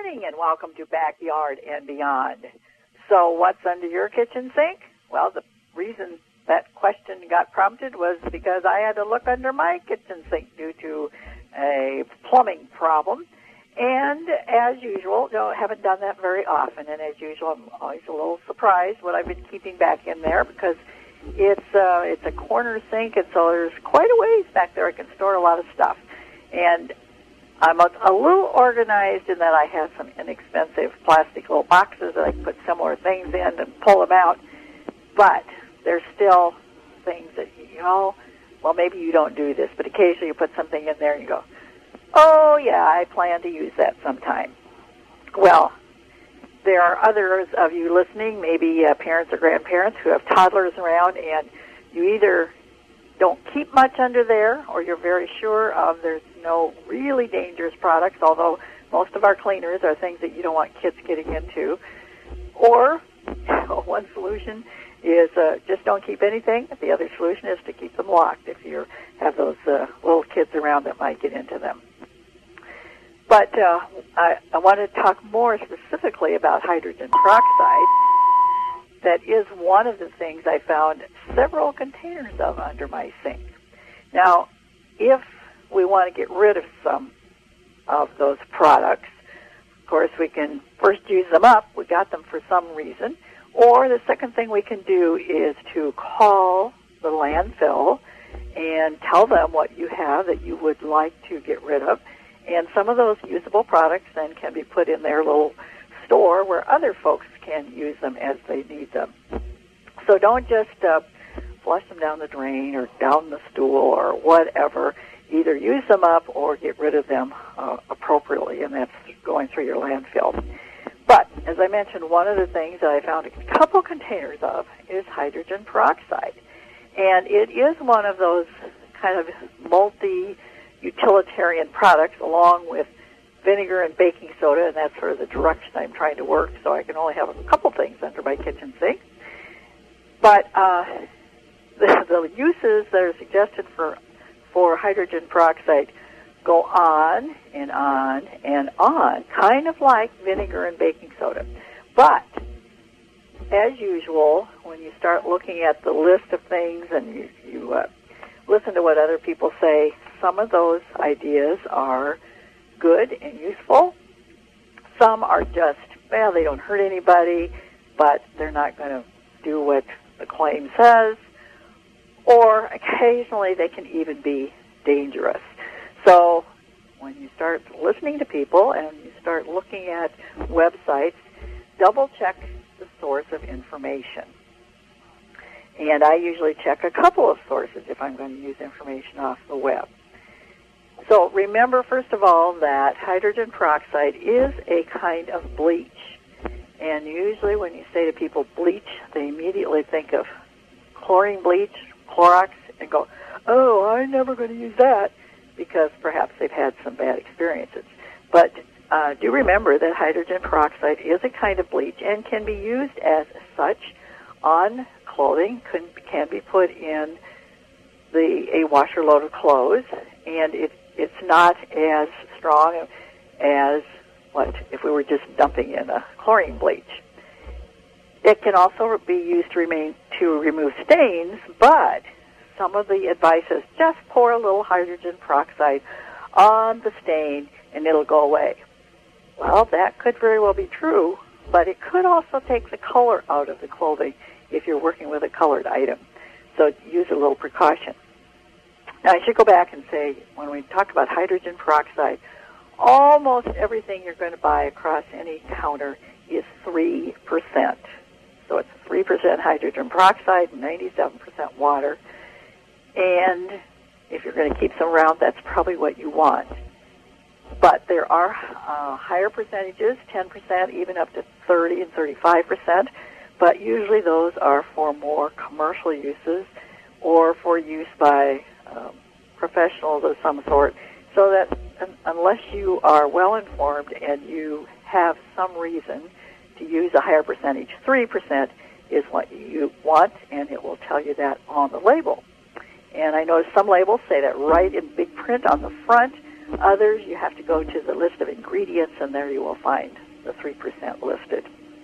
morning and welcome to Backyard and Beyond. So what's under your kitchen sink? Well, the reason that question got prompted was because I had to look under my kitchen sink due to a plumbing problem. And as usual, haven't done that very often. And as usual, I'm always a little surprised what I've been keeping back in there because it's a corner sink, and so there's quite a ways back there I can store a lot of stuff. And I'm a little organized in that I have some inexpensive plastic little boxes that I can put similar things in and pull them out. But there's still things that, well, maybe you don't do this, but occasionally you put something in there and you go, oh, yeah, I plan to use that sometime. Well, there are others of you listening, maybe parents or grandparents who have toddlers around, and you either don't keep much under there or you're very sure there's no really dangerous products, although most of our cleaners are things that you don't want kids getting into. Or one solution is just don't keep anything. The other solution is to keep them locked if you have those little kids around that might get into them. But I want to talk more specifically about hydrogen peroxide. That is one of the things I found several containers of under my sink. Now, if we want to get rid of some of those products, of course, we can first use them up. We got them for some reason. Or the second thing we can do is to call the landfill and tell them what you have that you would like to get rid of. And some of those usable products then can be put in their little store where other folks can use them as they need them. So don't just flush them down the drain or down the stool or whatever. Either use them up or get rid of them appropriately, and that's going through your landfill. But, as I mentioned, one of the things that I found a couple containers of is hydrogen peroxide. And it is one of those kind of multi-utilitarian products along with vinegar and baking soda, and that's sort of the direction I'm trying to work, so I can only have a couple things under my kitchen sink. But the uses that are suggested for hydrogen peroxide go on and on and on, kind of like vinegar and baking soda. But, as usual, when you start looking at the list of things and you listen to what other people say, some of those ideas are good and useful. Some are just, they don't hurt anybody, but they're not going to do what the claim says. Or occasionally they can even be dangerous. So when you start listening to people and you start looking at websites, double-check the source of information. And I usually check a couple of sources if I'm going to use information off the web. So remember, first of all, that hydrogen peroxide is a kind of bleach. And usually when you say to people bleach, they immediately think of chlorine bleach, Clorox, and go, oh, I'm never going to use that, because perhaps they've had some bad experiences. But do remember that hydrogen peroxide is a kind of bleach and can be used as such on clothing, can be put in a washer load of clothes, and it's not as strong as if we were just dumping in a chlorine bleach. It can also be used to remove stains, but some of the advice is just pour a little hydrogen peroxide on the stain and it'll go away. Well, that could very well be true, but it could also take the color out of the clothing if you're working with a colored item. So use a little precaution. Now, I should go back and say, when we talk about hydrogen peroxide, almost everything you're going to buy across any counter is 3%. So it's 3% hydrogen peroxide, 97% water. And if you're going to keep some around, that's probably what you want. But there are higher percentages, 10%, even up to 30 and 35%. But usually those are for more commercial uses or for use by professionals of some sort. So that unless you are well informed and you have some reason to use a higher percentage, 3% is what you want, and it will tell you that on the label. And I noticed some labels say that right in big print on the front. Others, you have to go to the list of ingredients, and there you will find the 3% listed.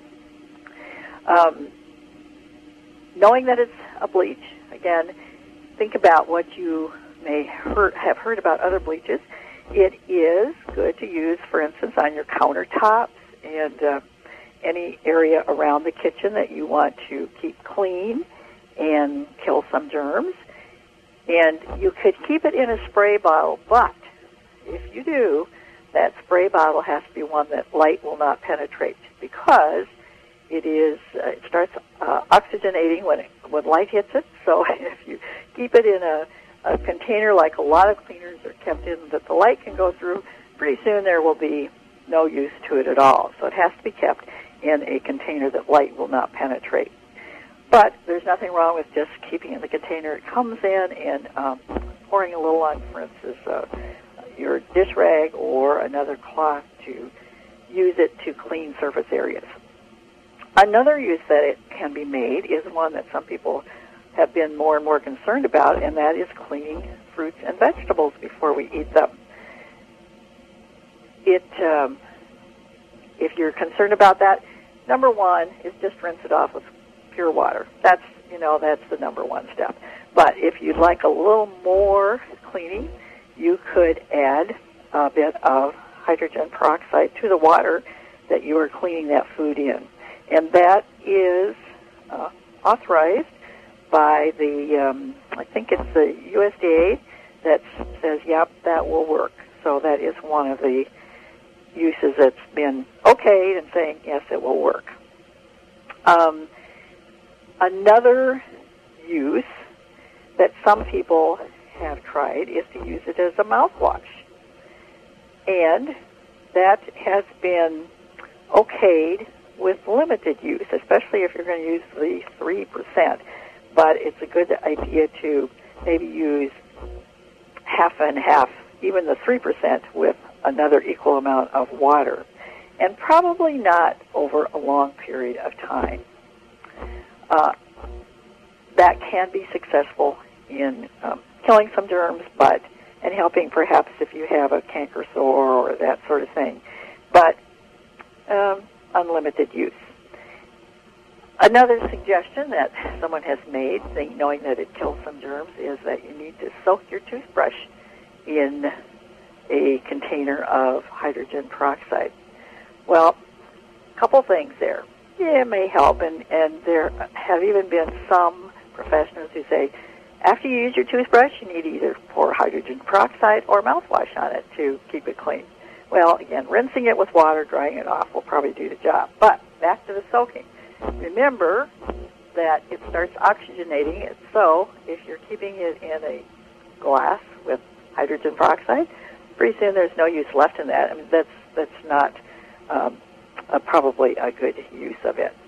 Knowing that it's a bleach, again, think about what you may have heard about other bleaches. It is good to use, for instance, on your countertops and any area around the kitchen that you want to keep clean and kill some germs. And you could keep it in a spray bottle, but if you do, that spray bottle has to be one that light will not penetrate, because it starts oxygenating when light hits it. So if you keep it in a container like a lot of cleaners are kept in that the light can go through, pretty soon there will be no use to it at all. So it has to be kept in a container that light will not penetrate. But there's nothing wrong with just keeping it in the container it comes in and pouring a little on, for instance, your dish rag or another cloth to use it to clean surface areas. Another use that it can be made is one that some people have been more and more concerned about, and that is cleaning fruits and vegetables before we eat them. If you're concerned about that, number one is just rinse it off with pure water. That's the number one step. But if you'd like a little more cleaning, you could add a bit of hydrogen peroxide to the water that you are cleaning that food in. And that is authorized by the, I think it's the USDA that says, yep, that will work. So that is one of the uses that's been okayed and saying, yes, it will work. Another use that some people have tried is to use it as a mouthwash. And that has been okayed with limited use, especially if you're going to use the 3%. But it's a good idea to maybe use half and half, even the 3%, with another equal amount of water, and probably not over a long period of time. That can be successful in killing some germs, and helping perhaps if you have a canker sore or that sort of thing, but unlimited use. Another suggestion that someone has made, knowing that it kills some germs, is that you need to soak your toothbrush in a container of hydrogen peroxide. Well, a couple things there. Yeah, it may help, and there have even been some professionals who say, after you use your toothbrush, you need to either pour hydrogen peroxide or mouthwash on it to keep it clean. Well, again, rinsing it with water, drying it off will probably do the job. But back to the soaking. Remember that it starts oxygenating it, so if you're keeping it in a glass with hydrogen peroxide, pretty soon there's no use left in that. I mean, that's not probably a good use of it.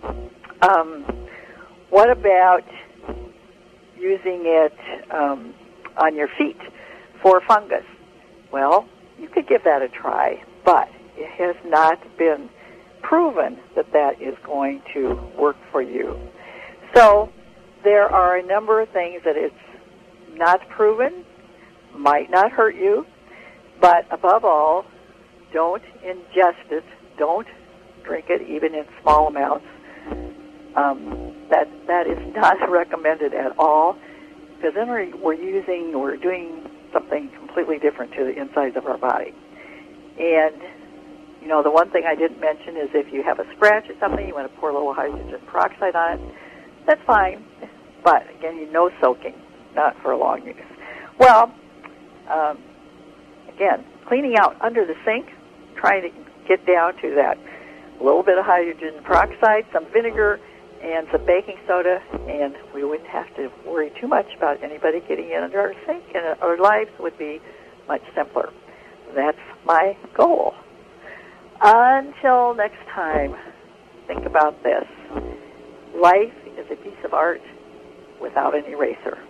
What about using it on your feet for fungus? Well, you could give that a try, but it has not been proven that that is going to work for you. So there are a number of things that it's not proven, might not hurt you, but above all, don't ingest it. Don't drink it, even in small amounts. That is not recommended at all, because then we're doing something completely different to the insides of our body. And the one thing I didn't mention is if you have a scratch or something, you want to pour a little hydrogen peroxide on it. That's fine, but again, no soaking, not for a long use. Well, again, cleaning out under the sink, trying to get down to that little bit of hydrogen peroxide, some vinegar, and some baking soda, and we wouldn't have to worry too much about anybody getting in under our sink, and our lives would be much simpler. That's my goal. Until next time, think about this. Life is a piece of art without an eraser.